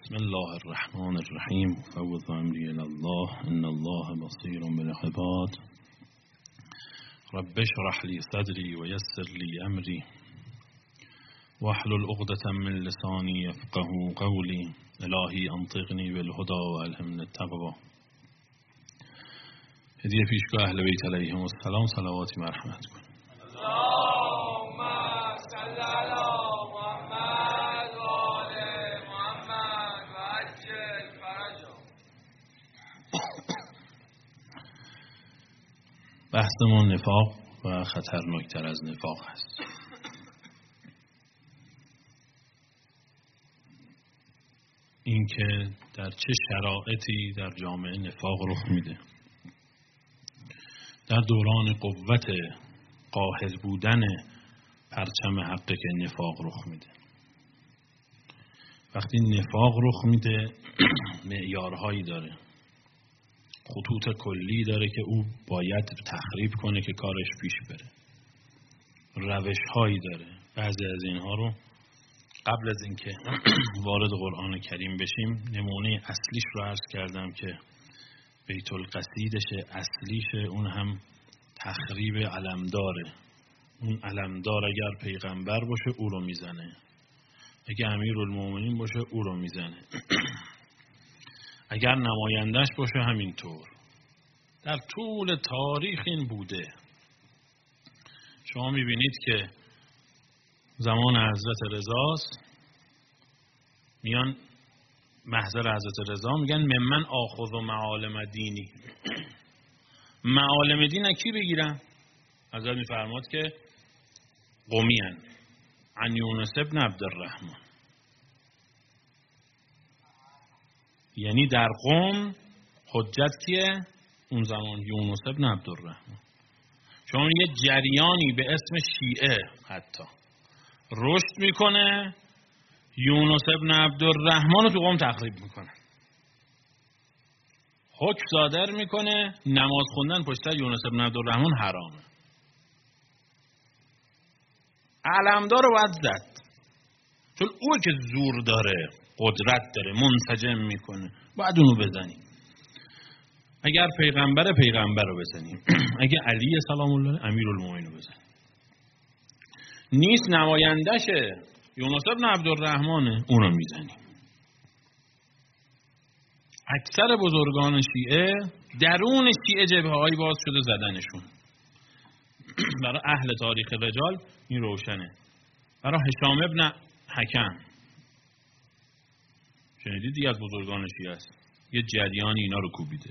بسم الله الرحمن الرحیم. فوض امری الی الله ان الله بصیر بالعباد. رب اشرح لی صدری و یسر لی امری واحلل عقدة من لسانی یفقهوا قولی. الهی انطقنی بالهدی و الهمنی التقوی. هدیه پیشگاه اهل بیت علیهم السلام صلواتی مرحمت کن. اللهم صل علی محمد و آل محمد و عجل فرجهم. بحثمون نفاق و خطرناکتر از نفاق است. اینکه در چه شرایطی در جامعه نفاق رخ میده. در دوران قوت قاهر بودن پرچم حقه که نفاق رخ میده. وقتی نفاق رخ میده معیارهایی داره، خطوط کلی داره که او باید تخریب کنه که کارش پیش بره. روشهایی داره. بعضی از اینها رو قبل از اینکه وارد قرآن کریم بشیم نمونه اصلیش رو عرض کردم که بیت القصیدش اصلیشه، اون هم تخریب علمداره. اون علمدار اگر پیغمبر باشه او رو میزنه، اگر امیرالمومنین باشه او رو میزنه، اگر نمایندش باشه همینطور. در طول تاریخ این بوده. شما میبینید که زمان حضرت رضاست، میان محضر حضرت رضا میگن ممن آخذ و معالم دینی. معالم دین کی بگیرن؟ حضرت میفرماد که قومیان عن یونس ابن عبدالرحمن، یعنی در قوم حجت کیه؟ اون زمان یونس ابن عبدالرحمن. چون یه جریانی به اسم شیعه حتی رشد میکنه، یونس ابن عبدالرحمن رو تو قوم تخریب میکنه، حکم صادر میکنه نماز خوندن پشت سر یونس ابن عبدالرحمن حرامه. علمدار رو باید زد، چون او که زور داره، قدرت داره، منسجم میکنه، باید اونو بزنیم. اگر پیغمبر رو بزنیم، اگر علی سلام الله امیرالمومنین رو بزنیم. نیست نمایندشه یونس ابن عبدالرحمنه، اونو میزنیم. اکثر بزرگان شیعه درون شیعه جبهه‌ای باز شده زدنشون. برای اهل تاریخ رجال این روشنه. برای هشام ابن حکم شنیدید دیگه، از بزرگان شیعه است، یه جریانی اینا رو کوبیده.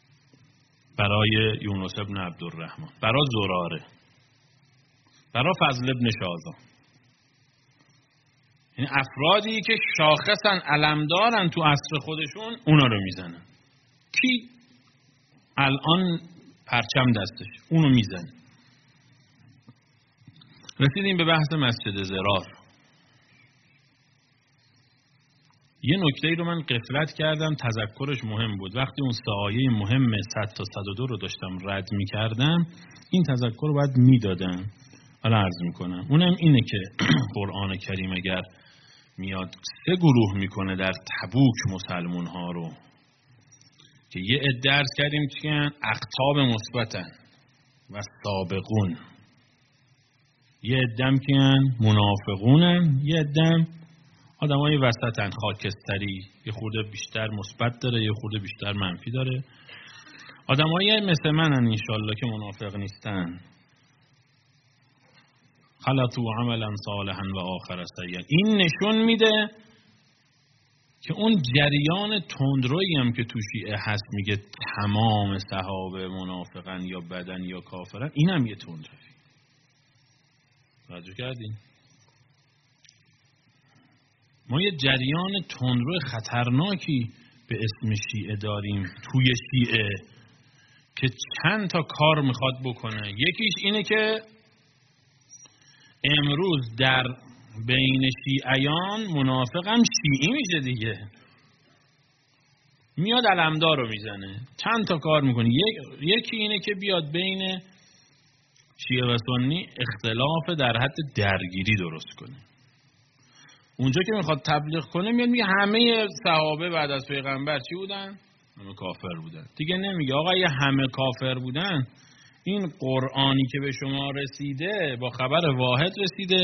برای یونس ابن عبدالرحمن، برای زراره، برای فضل ابن شاذان. یعنی افرادی که شاخصن، علمدارن تو عصر خودشون، اونا رو میزنن. کی الان پرچم دستش؟ اونو میزنه. رسیدیم به بحث مسجد ضرار. یه نکته ای رو من غفلت کردم، تذکرش مهم بود. وقتی اون سایه مهم 100 تا 102 رو داشتم رد میکردم، این تذکر رو باید میدادم. حالا عرض میکنم. اونم اینه که قرآن کریم اگر میاد 3 گروه میکنه در تبوک مسلمون ها رو، که یه عده عرض کردیم که اقطاب مثبتن و سابقون، یه عده‌ام که منافقونن، یه عده‌ام آدمای وسطن، خاکستری، یه خورده بیشتر مثبت داره، یه خورده بیشتر منفی داره. آدمای مثل منن انشالله که منافق نیستن. خلطوا عملا صالحا و آخر سیئا. این نشون میده که اون جریان تندرویی هم که تو شیعه هست، میگه تمام صحابه منافقن یا بدن یا کافرن، این هم یه تندروی. توجه کردین؟ ما یه جریان تندرو خطرناکی به اسم شیعه داریم توی شیعه که چند تا کار میخواد بکنه. یکیش اینه که امروز در بین شیعیان منافق هم شیعی میشه دیگه، میاد علمدار رو میزنه، چند تا کار میکنه. یکی اینه که بیاد بین شیعه و سنی اختلاف در حد درگیری درست کنه. اونجا که میخواد تبلیغ کنه میاد میگه همه صحابه بعد از پیغمبر چی بودن؟ همه کافر بودن. دیگه نمیگه آقا یه همه کافر بودن، این قرآنی که به شما رسیده با خبر واحد رسیده؟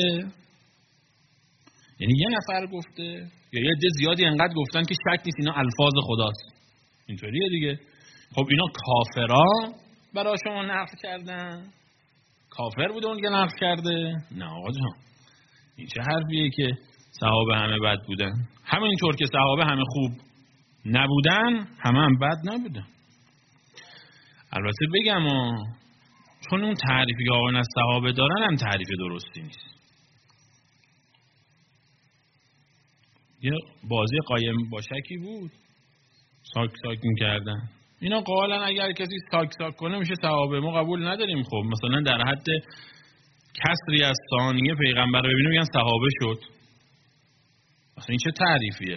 یعنی یه نفر گفته یا یه عده زیادی انقدر گفتن که شک نیست اینا الفاظ خداست. اینطوریه دیگه. خب اینا کافرا برای شما نقل کردن؟ کافر بوده اون که نقل کرده؟ نه آقا جان، این چه حرفیه که صحابه همه بد بودن؟ همینطور که صحابه همه خوب نبودن، همه هم بد نبودن. البته بگم چون اون تعریفی که آقایان از صحابه دارن هم تعریف درستی نیست. یه بازی قایم باشکی بود، ساک ساک میکردن. اینا قائلن اگر کسی ساک ساک کنه میشه صحابه. ما قبول نداریم. خب مثلا در حد کسری از ثانیه پیغمبر رو ببینه میگن صحابه شد. مثلا این چه تعریفیه؟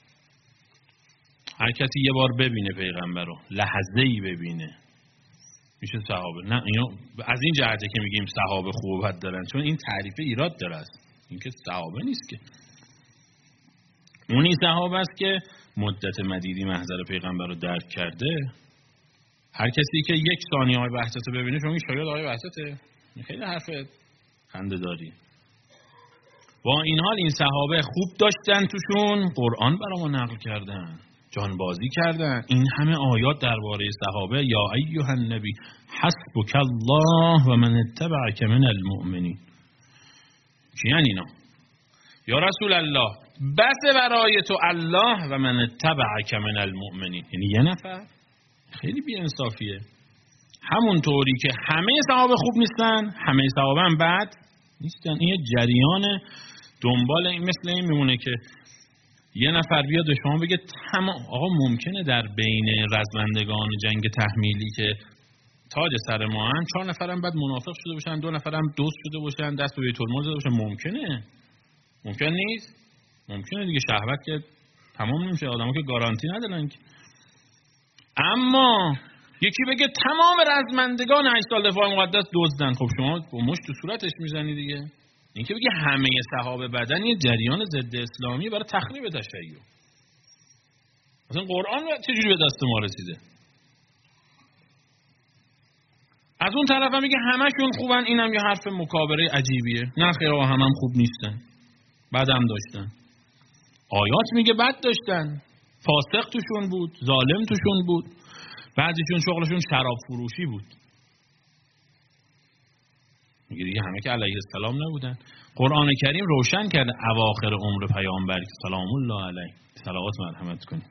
هر کسی یه بار ببینه پیغمبر رو، لحظه‌ای ببینه، میشه صحابه. نه اینا از این جهته که میگیم صحابه خوب و بد دارن، چون این تعریف ایراد داره است. این که صحابه نیست که. اونی صحابه است که مدت مدیدی محضر پیغمبر رو درک کرده. هر کسی که یک ثانیه آقای وحدت رو ببینه، چون شاید آقای وحدته، خیلی حرف خنده داری. با این حال این صحابه خوب داشتن توشون، قرآن برای ما نقل کردن، جانبازی کردن. این همه آیات درباره صحابه، یا ایها النبی حسبک الله و من اتبعک من المؤمنین. چی یعنی اینا؟ یا رسول الله بس برای تو الله و من اتبعک من المؤمنین. یعنی یه نفر؟ خیلی بی‌انصافیه. همون طوری که همه صحابه خوب نیستن، همه صحابه هم بد نیستن. این جریان دنبال این مثل این میمونه که یه نفر بیاد به شما بگه تمام. آقا ممکنه در بین رزمندگان جنگ تحمیلی که تاج سر ما هم 4 نفرم بعد منافق شده باشن، 2 نفرم دوست شده باشن، دست به بیت المال زده باشن. ممکن نیست؟ ممکنه دیگه. شهوت که تمام نمیشه، آدم‌ها که گارانتی ندارن. اما یکی بگه تمام رزمندگان 8 سال دفاع مقدس دزدن، خب شما با مشت تو صورتش میزنی دیگه. این که بگه همه صحابه بدن، یه جریان ضد اسلامی برای تخریب تشیع. مثلا قرآن چجوری به دست ما رسیده؟ از اون طرف هم میگه همشون خوبن، اینم یه حرف مکابره عجیبیه. نه خیر آقا همم خوب نیستن، بدم داشتن. آیات میگه بد داشتن، فاسق توشون بود، ظالم توشون بود، بعضیشون شغلشون شراب فروشی بود. میگه دیگه همه که علیه السلام نبودن. قرآن کریم روشن کرده اواخر عمر پیامبر سلام الله علیه، صلوات مرحمت کنید،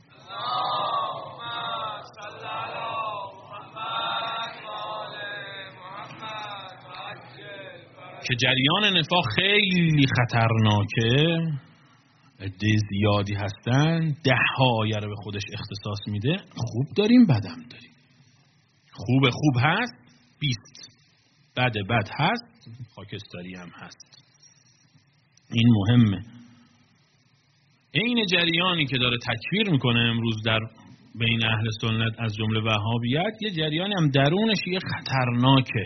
که جریان نفاق خیلی خطرناکه. عده زیادی هستن، 10 آیه رو به خودش اختصاص میده. خوب داریم، بدم داریم. خوب هست 20، بد هست، خاکستری هم هست. این مهمه. این جریانی که داره تکفیر میکنه امروز در بین اهل سنت از جمله وهابیت، یه جریانی هم درونش یه خطرناکه.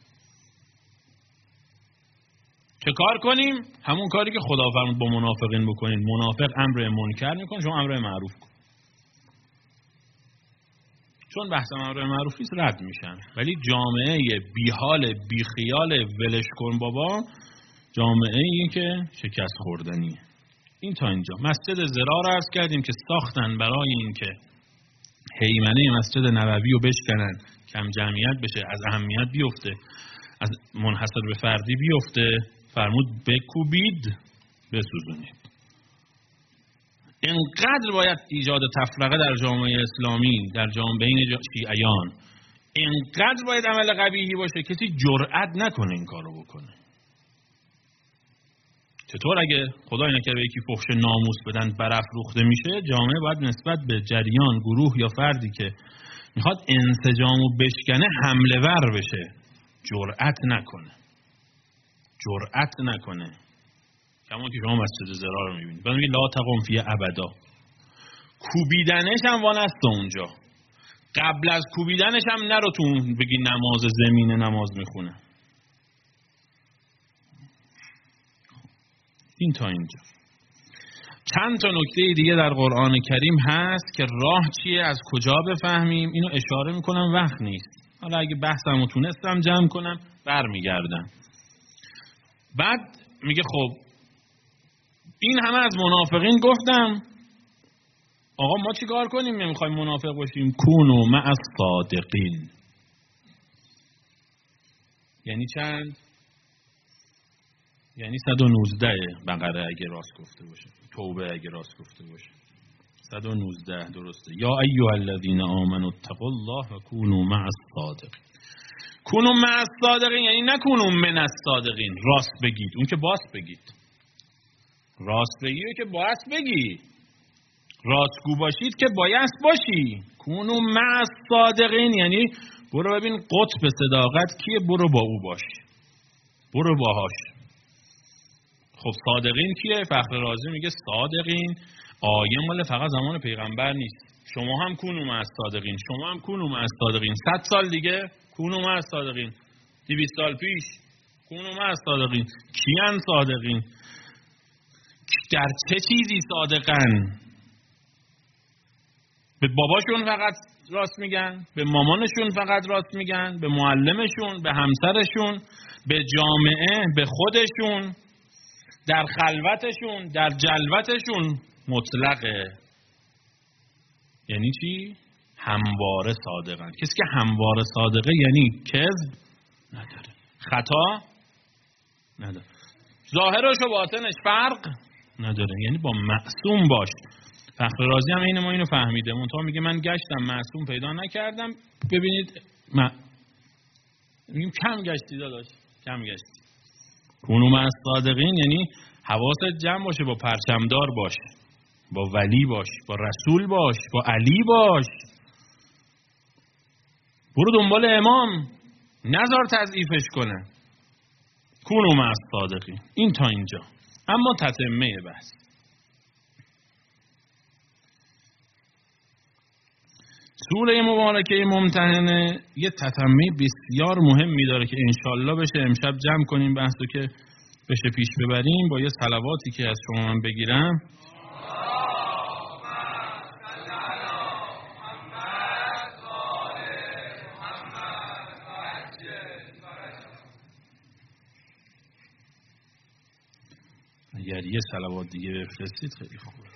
چه کار کنیم؟ همون کاری که خدا فرمود با منافقین بکنین. منافق امر منکر میکنه، شما امر معروف کن. چون بحث امر معروف نیست رد میشن. ولی جامعه بیحال بیخیال ولش کن بابا، جامعه ای که شکست خوردنیه. این تا اینجا. مسجد ضرار عرض کردیم که ساختن برای این که هیمنه مسجد نبوی رو بشکنن، کم جمعیت بشه، از اهمیت بیفته، از منحصر به فردی بیفته. فرمود بکوبید بسوزونید. اینقدر باید ایجاد تفرقه در جامعه اسلامی، در جامعه بین شیعیان، اینقدر باید عمل قبیحی باشه کسی جرئت نکنه این کارو بکنه. چطور اگه خدای نکرده به یکی فحش ناموس بدن برافروخته میشه، جامعه باید نسبت به جریان، گروه یا فردی که میخواد انسجامو بشکنه حمله ور بشه، جرئت نکنه. کما که شما مسجد ضرار رو میبینید، بعد میگه لا تقم فیه ابدا. کوبیدنش هم وانست اونجا. قبل از کوبیدنش هم نرو تو بگی نماز زمین نماز میخونه. این تا اینجا. چند تا نکته دیگه در قرآن کریم هست که راه چیه، از کجا بفهمیم، اینو اشاره میکنم، وقت نیست. حالا اگه بحثمو تونستم جمع کنم برمیگردم. بعد میگه خب این همه از منافقین گفتم، آقا ما چی کار کنیم نمیخوایم منافق باشیم؟ کونوا مع الصادقین. یعنی چند؟ یعنی 119 بقره اگه راست گفته باشه، توبه اگه راست گفته باشه 119 درسته. یا ایها الذین آمنوا اتقوا الله و کونوا مع الصادقین. کونوا مع الصادقین یعنی نکونوا من الصادقین، راست بگید. اون که باست بگید، راست بگید که باید بگی، راستگو باشید که باید باشی. کونوا مع الصادقین یعنی برو ببین قطب صداقت کیه، برو با او باش، برو باهاش. خب صادقین کیه؟ فخر رازی میگه صادقین آیه مال فقط زمان پیغمبر نیست. شما هم کونوا مع الصادقین، شما هم کونوا مع الصادقین. 100 سال دیگه کونوا مع الصادقین، 200 سال پیش کونوا مع الصادقین. کیان صادقین؟ در چه چیزی صادقن؟ به باباشون فقط راست میگن؟ به مامانشون فقط راست میگن؟ به معلمشون؟ به همسرشون؟ به جامعه؟ به خودشون؟ در خلوتشون؟ در جلوتشون؟ مطلقه. یعنی چی؟ همواره صادقن. کسی که همواره صادقه یعنی کذب نداره، خطا نداره، ظاهرش و باطنش فرق نداره، یعنی با معصوم باش. فخر رازی هم ما اینو فهمیده، منتها میگه من گشتم معصوم پیدا نکردم. ببینید میگیم کم گشتی داداش، کم گشتی. کونوا مع الصادقین یعنی حواست جمع باشه، با پرچمدار باش، با ولی باش، با رسول باش، با علی باش. برو دنبال امام، نذار تضعیفش کنه. کونوا مع الصادقین. این تا اینجا. اما تتمه بحث. سوره مبارکه ممتحنه یه تتمه بسیار مهمی داره که انشالله بشه امشب جمع کنیم بحثو که بشه پیش ببریم با یه صلواتی که از شما من بگیرم. اگر یه صلوات دیگه بفرستید خیلی خوبه.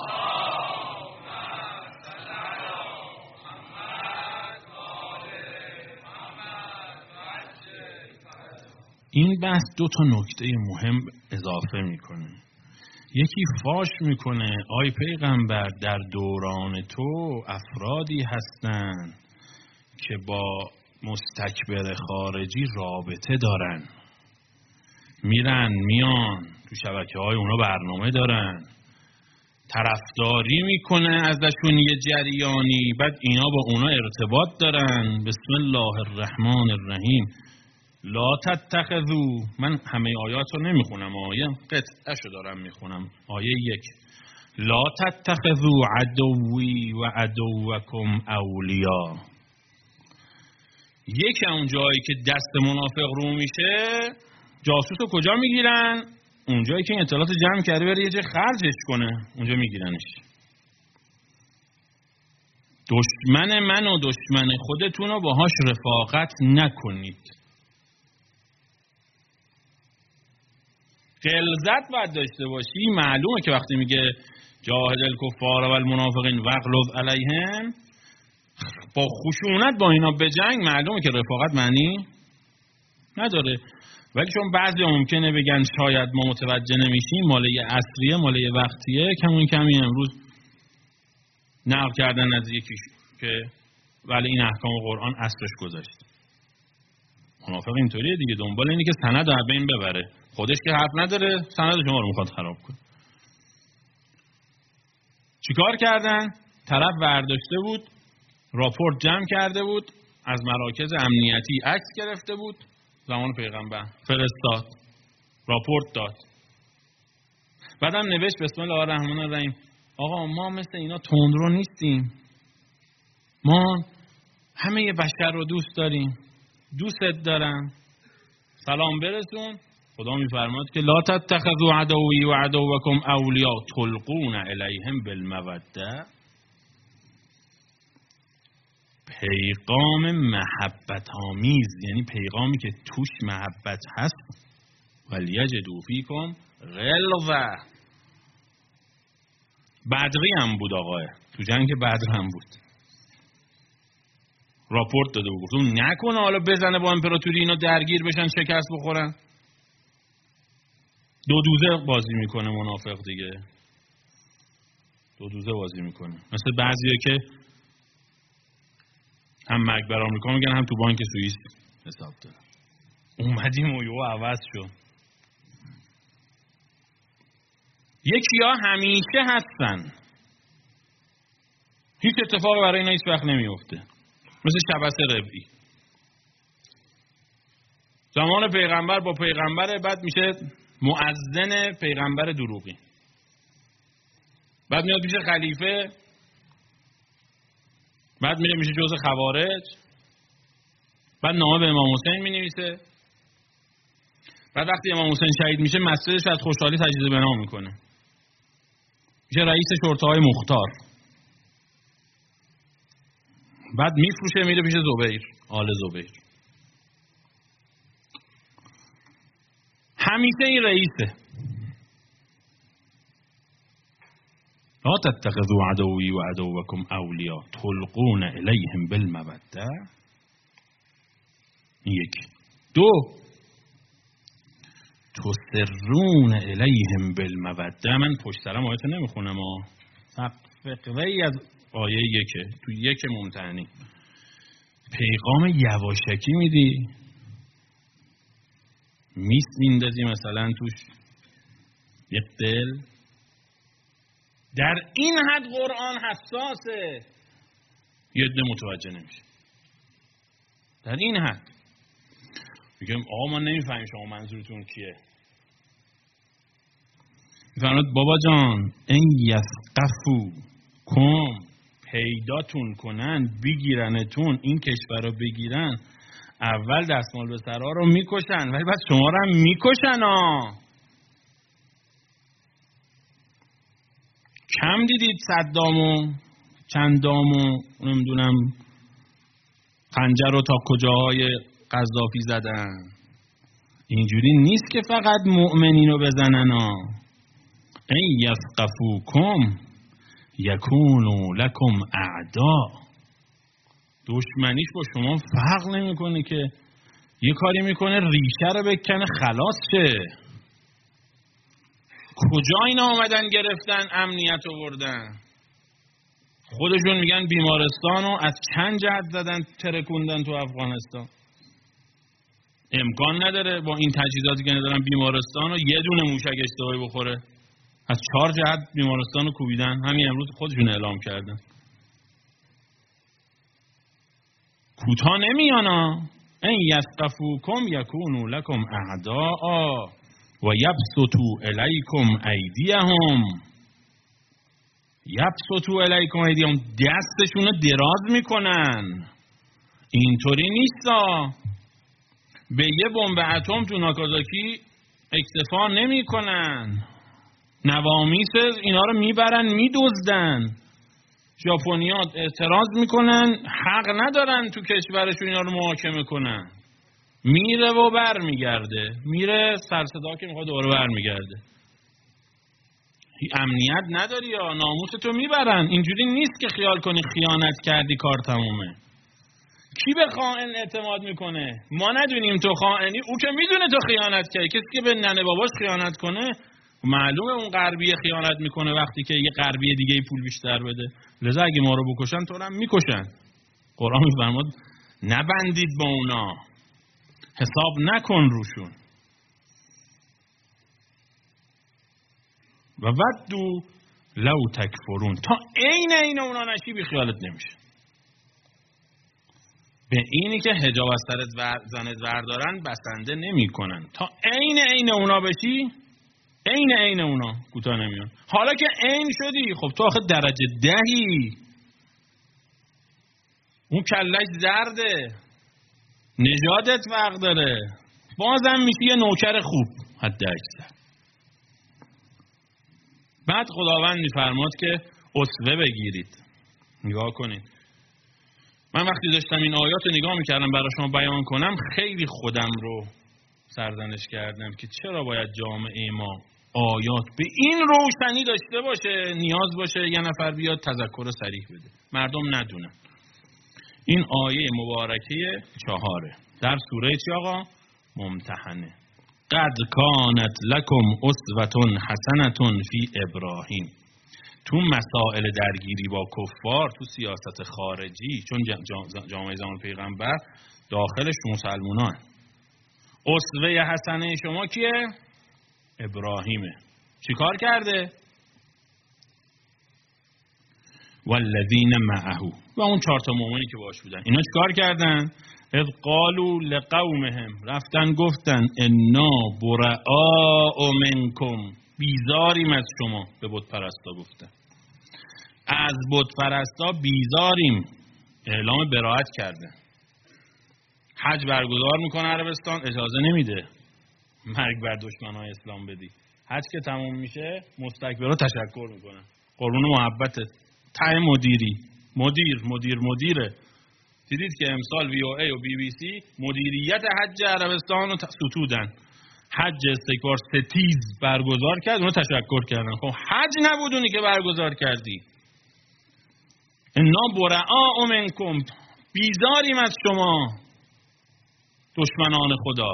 این بحث 2 تا نکته مهم اضافه میکنه. یکی فاش میکنه آی پیغمبر در دوران تو افرادی هستن که با مستکبر خارجی رابطه دارن، میرن میان تو شبکه‌های اونا برنامه دارن، طرفداری میکنه ازشون یه جریانی، بعد اینا با اونا ارتباط دارن. بسم الله الرحمن الرحیم. لا تتخذوا، من همه آیات رو نمیخونم، آیه قطعه‌شو دارم میخونم. آیه 1 لا تتخذوا عدوی و عدوکم اولیا. یکی اون جایی که دست منافق رو میشه جاسوسو کجا میگیرن؟ اون جایی که این اطلاعات جمع کرده بره یه جای خرجش کنه، اونجا میگیرنش. دشمن من و دشمن خودتون رو باهاش رفاقت نکنید. غلظت باید داشته باشی. معلومه که وقتی میگه جاهد الکفار و المنافقین واغلظ علیهم، با خشونت با اینا بجنگ، معلومه که رفاقت معنی نداره. ولی چون بعضی ممکنه بگن شاید ما متوجه نمیشیم، ماله عصریه ماله وقتیه، کمی امروز نقل کردن از یکی که ولی این احکام قرآن عصرش گذاشت. منافق اینطوریه دیگه، دنبال اینه که سند رو بین ببره، خودش که حرف نداره، سند شما رو میخواد خراب کنه. چیکار کردن؟ طرف برداشته بود، راپورت جمع کرده بود، از مراکز امنیتی عکس گرفته بود، زمان پیغمبر فرستاد، راپورت داد. بعدم نوشت بسم الله الرحمن الرحیم، آقا ما مثل اینا تندرو نیستیم، ما همه بشر رو دوست داریم، دوستت دارم، سلام برسون، خدا میفرماد که لا تتخذوا عدوی و عدوکم اولیاء تلقون الیهم بالموده. پیغام محبت آمیز، یعنی پیغامی که توش محبت هست. ولیجدوا فیکم غلظه. بدری هم بود آقای، تو جنگ بدر هم بود، راپورت داده بود، گفتم نکنه حالا بزنه با امپراتوری اینا درگیر بشن شکست بخورن. دو دوزه بازی میکنه منافق دیگه، دو دوزه بازی میکنه. مثل بعضیه که هم مرگ بر آمریکا میگن هم تو بانک سوئیس حساب دارن. اومدیم و یهو عوض شد. یکی‌ها همیشه هستن، هیچ اتفاقی برای اینا هیچ وقت نمیفته، مثل شبس ربعی. زمان پیغمبر با پیغمبر، بعد میشه مؤذن پیغمبر دروغی، بعد میاد میشه خلیفه، بعد میشه جزء خوارج، بعد نامه به امام حسین مینویسه، بعد وقتی امام حسین شهید میشه مسجدش از خوشحالی تجدید بنا میکنه، میشه رئیس شرطه‌های مختار، بعد میفروشه میره پیش زبیر، آل زبیر. همیشه این رئیسه. لا تتخذوا عدوی و عدوکم اولیاء تلقون الیهم بالموده. یک. دو، تسرون الیهم بالموده. من پشت سرم آیه نمیخونم، فقره از آیه یکه، تو یک ممتحنی پیغام یواشکی میدی، میندازی مثلا توش یک دل. در این حد قرآن حساسه، یه عده متوجه نمیشه. در این حد میگم آقا ما نمیفهمیم شما منظورتون کیه. میفرماد بابا جان این یثقفو کم، پیداتون کنن بگیرنتون، این کشور رو بگیرن، اول دستمال به سرها رو میکشن ولی بعد شما رو هم میکشن ها. کم دیدید صدامو چندامو نمیدونم خنجر رو تا کجاهای قذافی زدن. اینجوری نیست که فقط مؤمنین رو بزنن ها. این یثقفوکم یکونو لکم اعدا. دشمنیش با شما فرق نمیکنه که یه کاری میکنه ریشه رو بکنه خلاص شه. کجا اینا آمدن گرفتن امنیت آوردن؟ خودشون میگن بیمارستان رو از چند جهت زدن ترکوندن تو افغانستان. امکان نداره با این تجهیزاتی که ندارن بیمارستان رو یه دونه موشک اشتباهی بخوره. از 4 جهت بیمارستان رو کوبیدن، همین امروز خودشون اعلام کردن. کوتاه نمیانا. این یثقفوکم یکونو لکم اعداء و یبسطوا الیکم ایدیهم. یبسطوا الیکم ایدیهم، دستشون رو دراز میکنن. اینطوری نیستا به یه بمب اتم تو ناکازاکی اکتفا نمیکنن، نوامیس اینا رو میبرن میدزدن. ژاپنی‌ها اعتراض میکنن، حق ندارن تو کشورشون اینا رو محاکمه کنن. میره و بر میگرده، میره سرصدا که میخواد دوباره بر میگرده. امنیت نداری یا ناموستو میبرن. اینجوری نیست که خیال کنی خیانت کردی کار تمومه. کی به خائن اعتماد میکنه؟ ما ندونیم تو خائنی، او که میدونه تو خیانت کردی. کسی که به ننه باباش خیانت کنه معلومه اون غربیه خیانت میکنه وقتی که یه غربیه دیگه پول بیشتر بده. لذا اگه ما رو بکشن تو رو هم میکشن. قرآن میفرماد نبندید با اونا، حساب نکن روشون. و ودو لو تکفرون، تا عین اونا نشی بی خیالت نمیشه. به اینی که حجاب از سرت زنت وردارن بسنده نمی کنن. تا عین اونا بشی، عین اونا کوتاه نمیان. حالا که عین شدی، خب تو آخه درجه 10، اون کلش زرده، نژادت فرق داره، بازم میشی یه نوکر خوب. حد اکثر. بعد خداوند میفرماد که اسوه بگیرید. نگاه کنید. من وقتی داشتم این آیات رو نگاه میکردم برای شما بیان کنم، خیلی خودم رو سرزنش کردم که چرا باید جامعه ما آیات به این روشنی داشته باشه، نیاز باشه یه نفر بیاد تذکر صریح بده، مردم ندونن. این آیه مبارکه 4 در سوره چی آقا؟ ممتحنه. قد کانت لکم اسوة حسنة فی ابراهیم. تو مسائل درگیری با کفار، تو سیاست خارجی، چون جامعه زمان پیغمبر داخلش مسلمانان، اسوه حسنه شما کیه؟ ابراهیمه. چی کار کرده؟ والذین معه، و اون 4 مؤمنی که باش بودن. اینا چی کار کردن؟ اذ قالوا لقومهم، رفتن گفتن انا براء منکم، بیزاریم از شما. به بت پرستا گفتن از بت پرستا بیزاریم، اعلام براءت کردن. حج برگزار میکنه عربستان، اجازه نمیده مرگ بر دشمنای اسلام بدی. حج که تموم میشه مستکبرها تشکر میکنن، قربون محبت ته مدیری، مدیره. دیدید که امسال VOA و BBC مدیریت حج عربستان رو ستودن. حج استکبار ستیز برگزار کرد، اونو تشکر کردن. خب حج نبود اونی که برگزار کردی. انا براء منکم، بیزاریم از شما دشمنان خدا.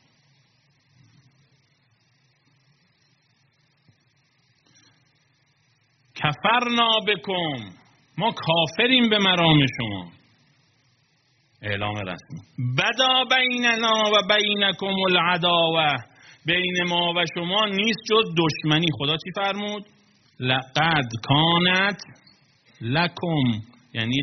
کفرنا بکم، ما کافریم به مرام شما. اعلام رسمی. بدا بیننا و بینکم العداوه، بین ما و شما نیست جز دشمنی. خدا چی فرمود؟ لقد کانت لکم، یعنی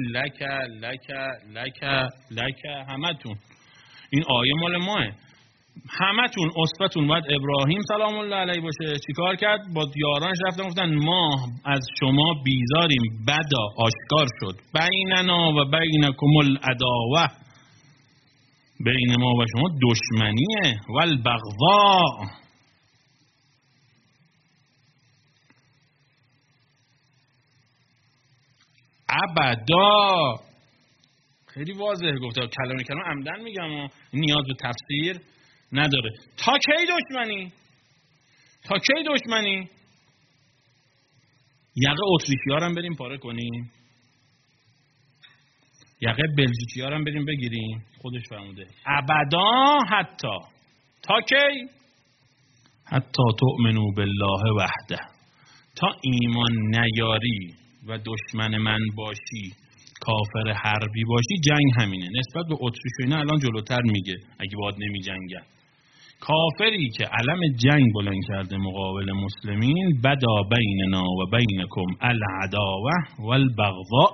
لک همتون. این آیه مال ماه، همتون اسوتون باید ابراهیم سلام الله علیه باشه. چیکار کرد؟ با یارانش رفتن گفتن ما از شما بیزاریم. بدا، آشکار شد. بیننا و بینکم العداوه، بین ما و شما دشمنیه. والبغضاء، ابدا. خیلی واضح گفته، کلمه عمدن میگم و نیاز به تفسیر نداره. تا کی دشمنی؟ یقه اتریشی ها رو هم بریم پاره کنیم، یقه بلژیکی ها رو هم بریم بگیریم. خودش فرموده ابدا. حتی تا کی؟ حتی تؤمنوا بالله وحده، تا ایمان نیاری و دشمن من باشی، کافر حربی باشی. جنگ همینه. نسبت به اتریش و اینا الان جلوتر میگه اگه باید نمی جنگن. کافری که علم جنگ بلند کرده مقابل مسلمین، بدا بیننا و بینکم العداوه والبغضاء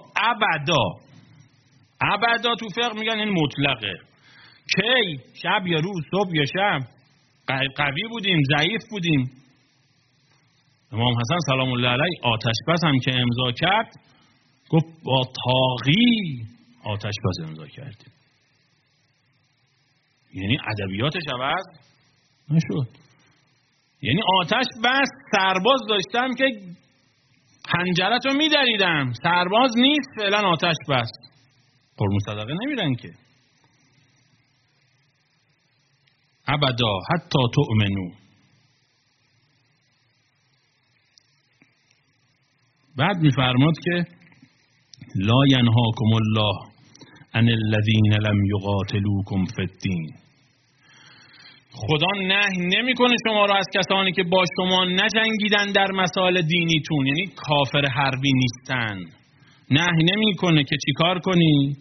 ابدا تو فقه میگن این مطلقه. کی؟ شب یا روز، صبح یا شب، قوی بودیم ضعیف بودیم. امام حسن سلام الله علیه آتش بس هم که امضا کرد گفت با طاغی آتش بس امضا کردیم. یعنی ادبیاتش عوض نشد. یعنی آتش بس سرباز داشتم که حنجرتو میدریدم، سرباز نیست فعلا آتش بس. قربون صدقه نمیرن که. ابدا حتی تؤمنو. بعد میفرماد که لا ینهاکم الله عن الذین لم یقاتلوکم فی الدین. خدا نهی نمیکنه شما را از کسانی که با شما نجنگیدن در مسائل دینیتون، یعنی کافر حربی نیستن. نهی نمیکنه که چیکار کنی؟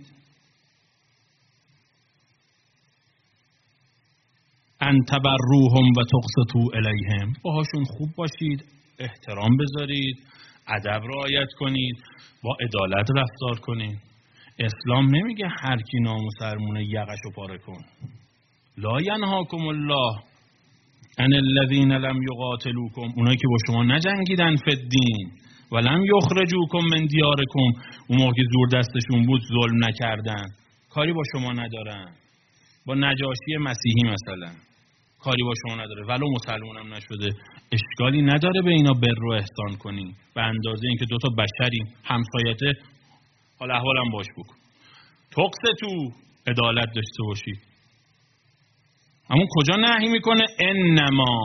ان تبروهم و تقسطوا الیهم، باهاشون خوب باشید، احترام بذارید، ادب رعایت کنید، با عدالت رفتار کنید. اسلام نمیگه هر کی ناموسرمونه یقشو پاره کن. لا ینهاکم الله عن الذین لم یقاتلوکم، اونایی که با شما نجنگیدن فی الدین و لم یخرجوکم من دیارکم، اون موقع که زور دستشون بود ظلم نکردن، کاری با شما ندارن. با نجاشی مسیحی مثلا کاری با شما نداره ولو مسلمونم نشده، اشکالی نداره به اینا بر و احسان کنی به اندازه اینکه دوتا بشری همسایته حال احوالم باش بکن. تقص تو عدالت داشته باشی. همون کجا نهی میکنه؟ انما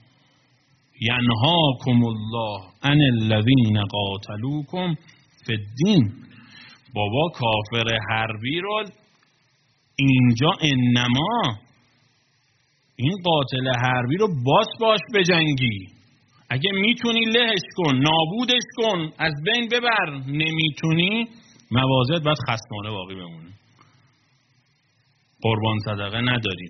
ینهاکم الله عن الذین قاتلوکم فی الدین. بابا کافر حربی رو اینجا انما، این قاتل حربی رو باش بجنگی، اگه میتونی لهش کن، نابودش کن، از بین ببر، نمیتونی مواضعت باید خصمانه باقی بمونه، قربان صدقه نداری.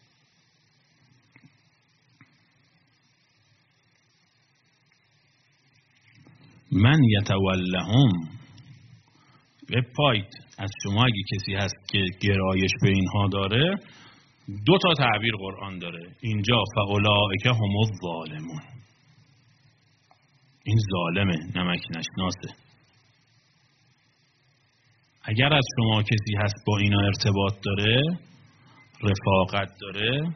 من یتولهم، بپایید از شما اگه کسی هست که گرایش به اینها داره، دو تا تعبیر قرآن داره اینجا، فاولئک هم الظالمون. این ظالمه، نمک نشناسه. اگر از شما کسی هست با اینا ارتباط داره، رفاقت داره،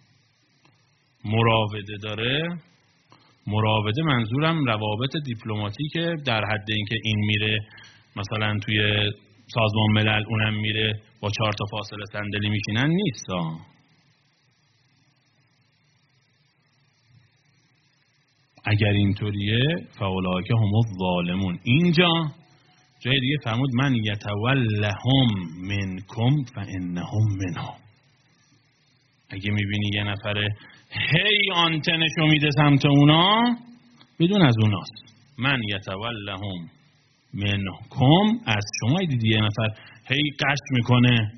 مراوده داره، مراوده منظورم روابط دیپلماتیکه، در حد اینکه این میره مثلا توی سازمان ملل اونم میره با 4 تا فاصله صندلی میشینن نیست. اگر اینطوریه فاولئک هم الظالمون. اینجا جای دیگه فرمود من یتولهم منکم فانهم منهم. اگه میبینی یه نفره هی آنتنشو میده سمت اونا، بدون از اوناست. من یتولهم منکم، از شما دیدی یه نفر هی قش میکنه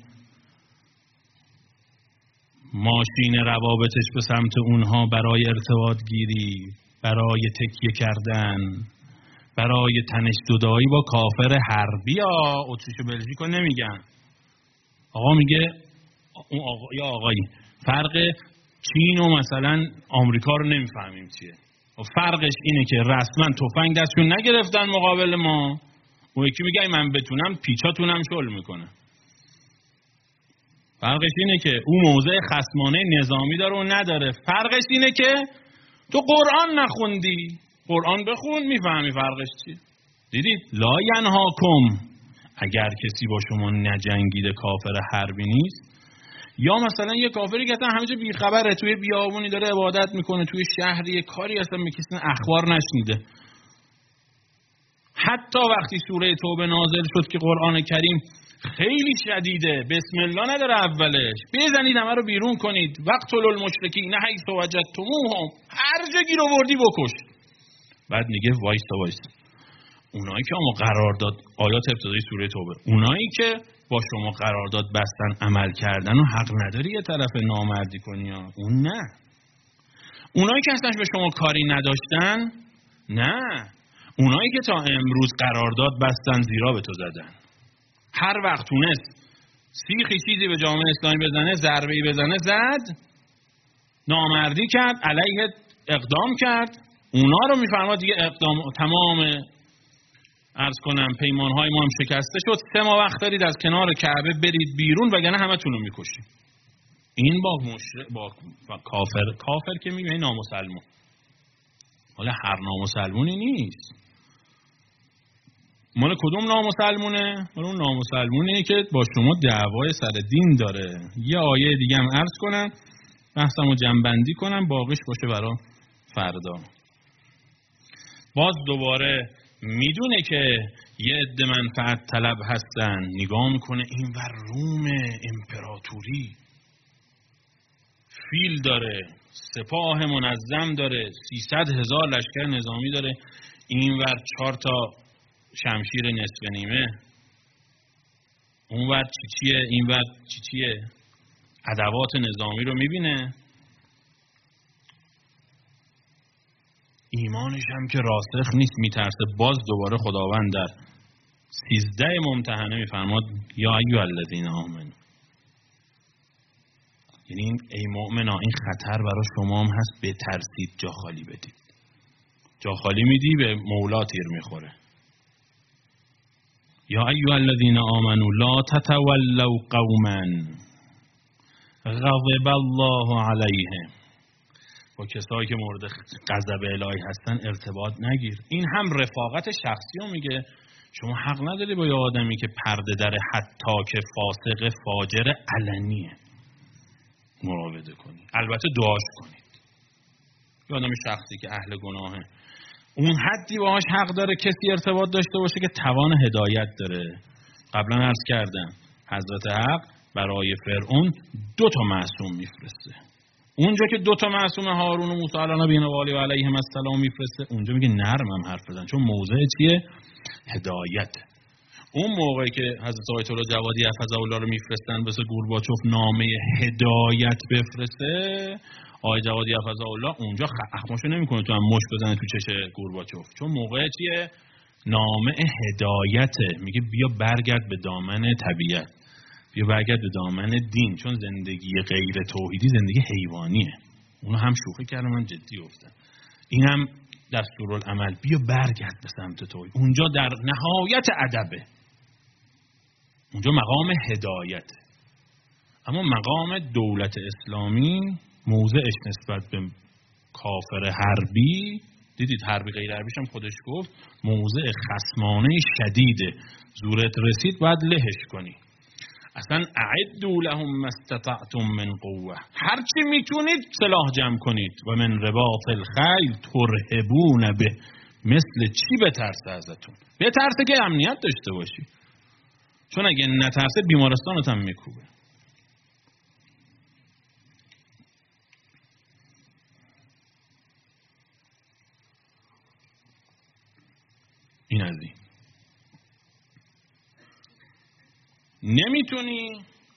ماشین روابطش به سمت اونها برای ارتباط گیری، برای تکیه کردن، برای تنش زدایی با کافر حربی. اتریش و بلژیکو نمیگن. آقا میگه اون آقا یا آقایی فرق چین و مثلا آمریکا رو نمیفهمیم چیه. فرقش اینه که رسما تفنگ دستشون نگرفتن مقابل ما. اون یکی میگه من بتونم پیچاتونم شل میکنه. فرقش اینه که اون موضع خصمانه نظامی داره و نداره. فرقش اینه که تو قرآن نخوندی. قرآن بخون میفهمی فرقش چیه. دیدید؟ لا ینهاکم، اگر کسی با شما نجنگیده کافر حربی نیست، یا مثلا یه کافری که اصلا همینجا بیخبره، توی بیابونی داره عبادت میکنه، توی شهری کاری اصلا میکسن اخبار نشنیده. حتی وقتی سوره توبه نازل شد که قرآن کریم خیلی شدیده، بسم الله نداره اولش، بزنید همه رو بیرون کنید، وقتلوا المشرکین حیث وجدتموهم، هر جا گیر آوردی بکش. بعد میگه وایس اونایی که ما قرارداد، آیات ابتدایی سوره توبه، اونایی که با شما قرارداد بستن عمل کردن و حق نداری یه طرف نامردی کنی ها. اون نه. اونایی که اصلا به شما کاری نداشتن، نه. اونایی که تا امروز قرارداد بستن زیرا به تو زدن، هر وقت تونست سیخی چیزی به جامعه اسلامی بزنه، ضربه‌ای بزنه زد، نامردی کرد، علیه اقدام کرد، اونا رو میفرماد دیگه اقدام تمام عرض کنم پیمانهای ما هم شکسته شد، 3 ماه وقت دارید از کنار کعبه برید بیرون وگرنه همتون رو میکشیم. این با کافر که میگه نامسلمون. حالا هر نامسلمونی نیست. مال کدوم نامسلمونه؟ مال اون نامسلمونیه که با شما دعوای سر دین داره. یه آیه دیگه هم عرض کنم، بحثمو جمع‌بندی کنم، باقیش باشه برای فردا. باز دوباره میدونه که یه عده منفعت طلب هستن، نگاه میکنه این ور روم امپراتوری فیل داره، سپاه منظم داره، 300,000 لشکر نظامی داره، این ور 4 تا شمشیر نصف نیمه، اون ور چیچیه، این ور چیچیه، ادوات نظامی رو میبینه. ایمانش هم که راسخ نیست، میترسه. باز دوباره خداوند در 13 ممتحنه میفرماد یا ایها الذین آمنوا، یعنی ای مؤمنا این خطر برای شما هم هست، بترسید، جا خالی بدید. جا خالی میدی به مولا تیر میخوره. یا ایها الذین آمنوا لا تتولوا قوما، غضب الله علیهم، با کسایی که مورد غضب الهی هستن ارتباط نگیر. این هم رفاقت شخصی رو میگه. شما حق نداری با یه آدمی که پرده در حتی که فاسق فاجر علنیه مراوده کنی. البته دعاش کنید. یه آدم شخصی که اهل گناهه، اون حدی باهاش حق داره کسی ارتباط داشته باشه که توان هدایت داره. قبلا عرض کردم حضرت حق برای فرعون 2 معصوم میفرسته. اونجا که 2 معصوم هارون و موسی علیه نبینا و علیهم السلام میفرسته، اونجا میگه نرمم حرف بزن، چون موضع چیه؟ هدایت. اون موقعی که حضرت آیت الله جوادی حفظه الله رو میفرستن واسه گورباچوف نامه هدایت بفرسته، آقای جوادی حفظه الله اونجا اخماشو نمیکنه تو هم مشت بزنه تو چش گورباچوف، چون موقع چیه؟ نامه هدایته. میگه بیا برگرد به دامن طبیعت، بیا برگرد به دامن دین، چون زندگی غیر توحیدی زندگی حیوانیه. اونو هم شوخی کردم، من جدی گفتم. اینم دستورالعمل، بیا برگرد به سمت توحید. اونجا در نهایت ادبه، اونجا مقام هدایت. اما مقام دولت اسلامی موضعش نسبت به کافر حربی، دیدید حربی غیر حربیش هم خودش گفت موضع خصمانه شدیده، زورت رسید باید لهش کنی. اصلا اعدوا لهم ما استطعتم من قوه، هرچی میتونید سلاح جمع کنید. و من رباط الخیل ترهبون به، مثل چی بترسه ازتون؟ بترسه که امنیت داشته باشی، چون اگه نترسه بیمارستانت هم میکوبه. این از این. نمیتونی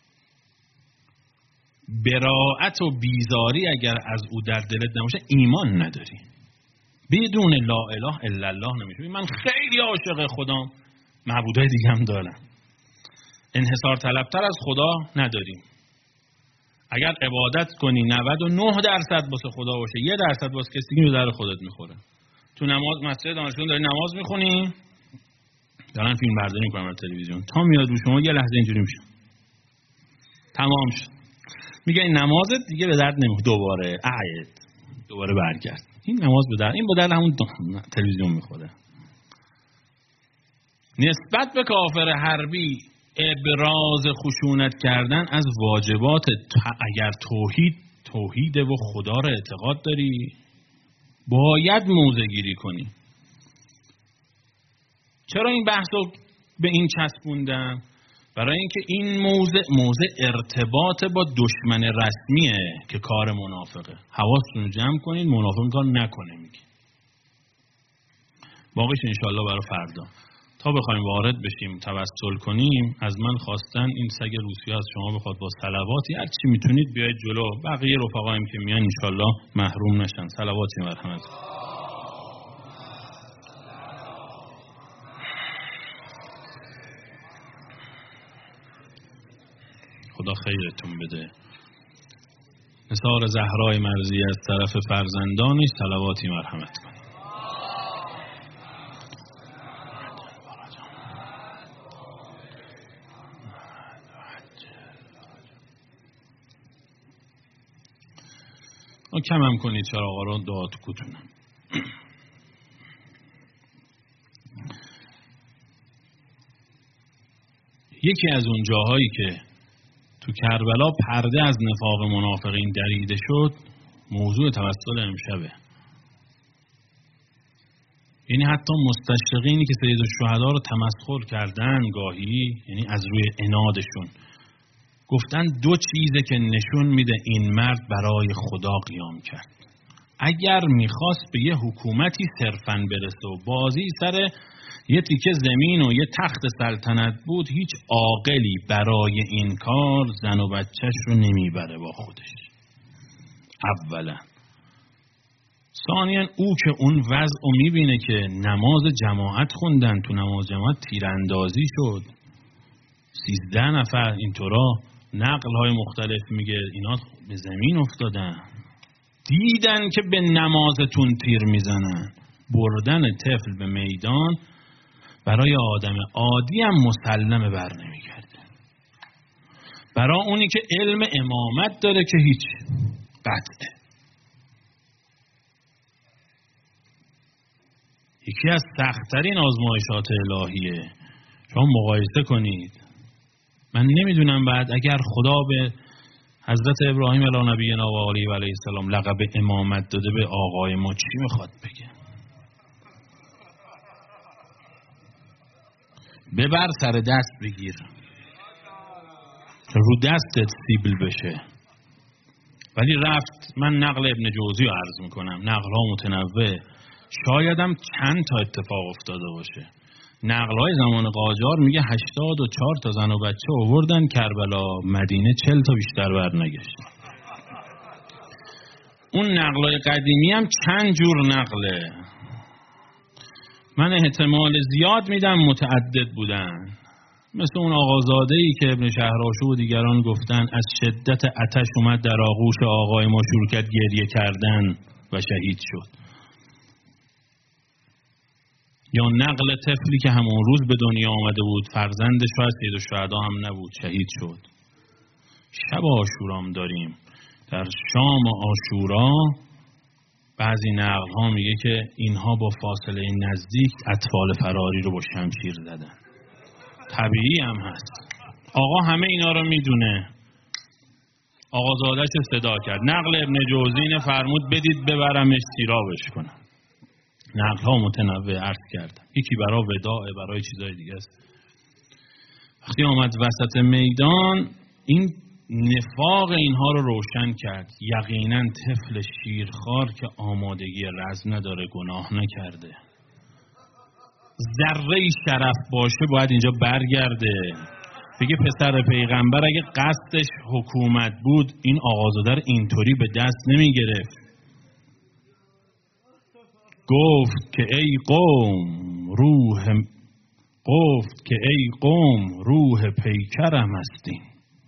براءت و بیزاری اگر از او در دلت نباشه ایمان نداری. بدون لا اله الا الله نمیتونی. من خیلی عاشق خدام، معبودای دیگه هم دارم، انحصار طلبتر از خدا نداریم. اگر عبادت کنی 99% واسه خدا باشه، 1% واسه کسی دیگه در خودت میخوره. تو نماز مسجد دانشجو داری نماز میخونی، دارن فیلم برداری میکنن از تلویزیون، تا میاد رو شما یه لحظه اینجوری میشه تمام شد، میگه این نمازت دیگه به درد نمیخوره، دوباره برگرد. این نماز به درد، این به درد همون تلویزیون میخوره. نسبت به کافر حربی ابراز خشونت کردن از واجبات، اگر توحید و خدا رو اعتقاد داری باید موضع گیری کنی. چرا این بحث رو به این چسبوندم؟ برای اینکه این موضع ارتباط با دشمن رسمیه که کار منافقه. حواستون رو جمع کنید، منافق کار نکنه میگه. باقیش انشالله برای فردا. تا بخوایم وارد بشیم توسل کنیم، از من خواستن این سگ روسیه از شما بخواد با صلواتی هر چی میتونید بیاید جلو، بقیه رفقایم که میان انشالله محروم نشن. صلواتی مرحمت. خدا خیرتون بده. نثار زهرای مرضی از طرف فرزندانش صلواتی مرحمت کنید. کم هم کنید چراغا رو، دعا تو کتونم. یکی از اون جاهایی که تو کربلا پرده از نفاق منافقین دریده شد موضوع توسل امشبه. یعنی حتی مستشرقینی که سید الشهدا رو تمسخر کردن گاهی، یعنی از روی عنادشون گفتن 2 چیزه که نشون میده این مرد برای خدا قیام کرد. اگر میخواست به یه حکومتی صرفاً برسه و بازی سر یه تیکه زمین و یه تخت سلطنت بود، هیچ عاقلی برای این کار زن و بچهش رو نمیبره با خودش. اولا. ثانیاً او که اون وضع رو میبینه که نماز جماعت خوندن، تو نماز جماعت تیراندازی شد، 13 نفر اینطورا، نقل‌های مختلف میگه اینا به زمین افتادن، دیدن که به نمازتون تیر میزنن. بردن طفل به میدان برای آدم عادی هم مسلمه بر نمیگرده. برای اونی که علم امامت داره که هیچ قطعه. یکی از سخت‌ترین آزمایشات الهیه. شما مقایسه کنید. من نمیدونم بعد اگر خدا به حضرت ابراهیم علیه نبینا و علیه السلام لقب امامت داده به آقای ما چی میخواد بگه؟ ببر سر دست بگیر رو دستت سیبل بشه. ولی رفت. من نقل ابن جوزی رو عرض میکنم، نقل‌ها متنوع، شایدم چند تا اتفاق افتاده باشه. نقل‌های زمان قاجار میگه 84 تا زن و بچه آوردن کربلا، مدینه 40 تا بیشتر برنگشت. اون نقل‌های قدیمی هم چند جور نقله. من احتمال زیاد میدم متعدد بودن، مثل اون آقازاده‌ای که ابن شهرآشوب و دیگران گفتن از شدت آتش اومد در آغوش آقای ما شروع کرد گریه کردن و شهید شد. یا نقل طفلی که همون روز به دنیا آمده بود، فرزندش و سید الشهدا هم نبود، شهید شد. شب عاشورا داریم. در شام عاشورا بعضی نقل ها میگه که اینها با فاصله نزدیک اطفال فراری رو با شمشیر زدن. طبیعی هم هست. آقا همه اینا رو میدونه. آقازاده‌اش صدا کرد. نقل ابن جوزی فرمود بدید ببرمش سیرابش کنم. نقل ها متنوع عرض کردم. یکی برای وداع، برای چیزای دیگه است. وقتی آمد وسط میدان این نفاق اینها رو روشن کرد. یقینا طفل شیرخوار که آمادگی رزم نداره گناه نکرده. ذره شرف باشه باید اینجا برگرده. بگه پسر پیغمبر اگه قصدش حکومت بود این آقازاده اینطوری به دست نمی گرفت. گفت که ای قوم روح پیکرم هستین.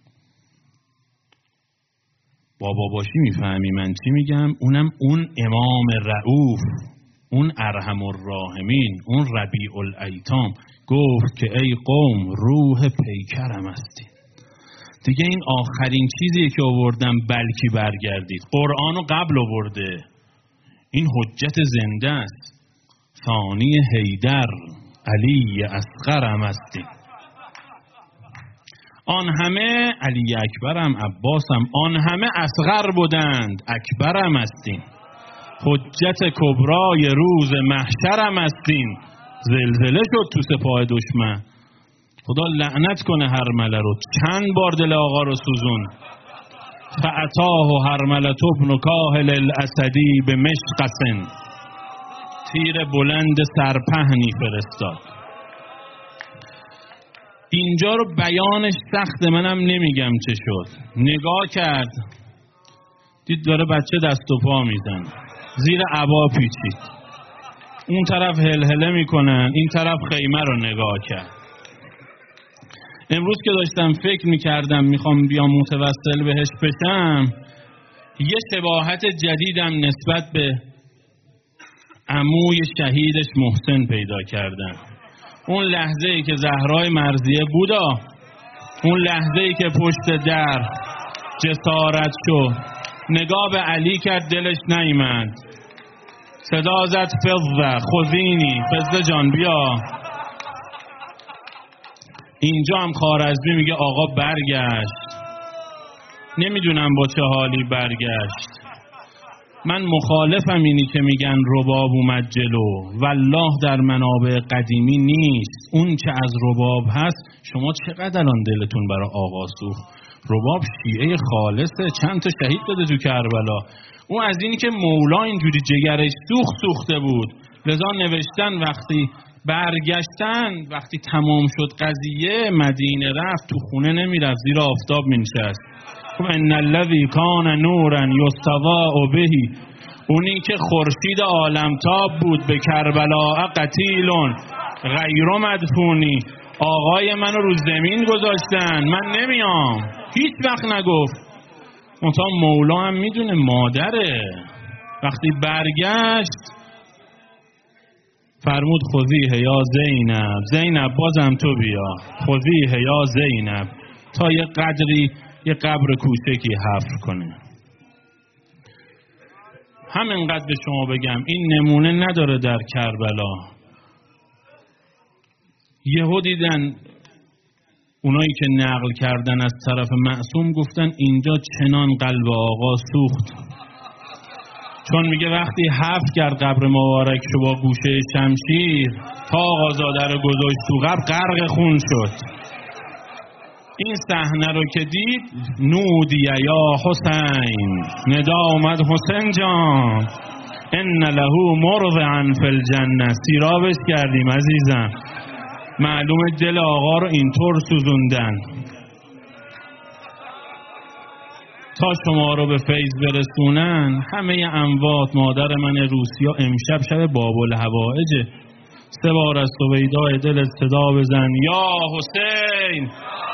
بابا باشی میفهمی من چی میگم؟ اونم اون امام رؤوف، اون ارحم الراحمین، اون ربیع الایتام. گفت که ای قوم روح پیکرم هستین. دیگه این آخرین چیزیه که آوردم بلکی برگردید. قرآنو قبل آورده، این حجت زنده است. ثانی حیدر علی اصغرم هستین. آن همه علی اکبرم عباسم، آن همه اصغر بودند اکبرم هستین. حجت کبرای روز محشرم هستین. زلزله شد تو سپاه دشمن. خدا لعنت کنه هرمله رو. چند بار دل آقا رو سوزون. فاتاه هرمله ابن کاهل الاسدی به مشقسن. تیر بلند سرپهنی فرستاد. اینجا رو بیانش سخته، منم نمیگم چه شد. نگاه کرد دید داره بچه دست و پا میزن، زیر عبا پیچید. اون طرف هلهله میکنن، این طرف خیمه رو نگاه کرد. امروز که داشتم فکر میکردم میخوام بیام متوسل بهش بشم، یه شباهت جدیدم نسبت به عموی شهیدش محسن پیدا کردم. اون لحظه ای که زهرای مرضیه بودا، اون لحظه ای که پشت در جسارت شد، نگاه به علی کرد دلش نیامد. صدا زد فضه خذینی، فضه جان بیا. اینجا هم خوارزمی میگه آقا برگشت. نمیدونم با چه حالی برگشت. من مخالفم اینی که میگن رباب اومد جلو. والله در منابع قدیمی نیست. اون چه از رباب هست، شما چقدر الان دلتون برای آقا سوخت. رباب شیعه خالصه، چند تا شهید داده تو کربلا. اون از اینی که مولا اینجوری جگرش سوخته بود، لذا نوشتن وقتی برگشتن، وقتی تمام شد قضیه، مدینه رفت، تو خونه نمیرفت، زیر آفتاب مینشست. ان الذی کان نورا یستضاء به، اونی که خورشید عالمتاب بود، به کربلا قتیل غیر مدفونی، آقای منو رو زمین گذاشتن، من نمیام. هیچ وقت نگفت. منتها مولا هم میدونه مادره. وقتی برگشت فرمود خذیه یا زینب. زینب بازم تو بیا. خذیه یا زینب. تا یه قدری یه قبر کوچکی حفر کنه. همینقدر به شما بگم این نمونه نداره در کربلا. یهو دیدن اونایی که نقل کردن از طرف معصوم گفتن اینجا چنان قلب آقا سوخت، چون میگه وقتی حفر کرد قبر مبارک شو با گوشه شمشیر تا آقازاده رو گذاشت تو قبر غرق خون شد. این صحنه رو که دید نودی یا حسین، ندا اومد حسین جان، ان له مرضعا فی الجنه. سیرابش کردیم عزیزم، معلومه دل آقا رو اینطور سوزوندن تا شما رو به فیض برسونن. همه اموات، مادر من روسیا امشب شب باب‌الهوائجه، 3 بار از سویدای دل صدا بزن یا حسین.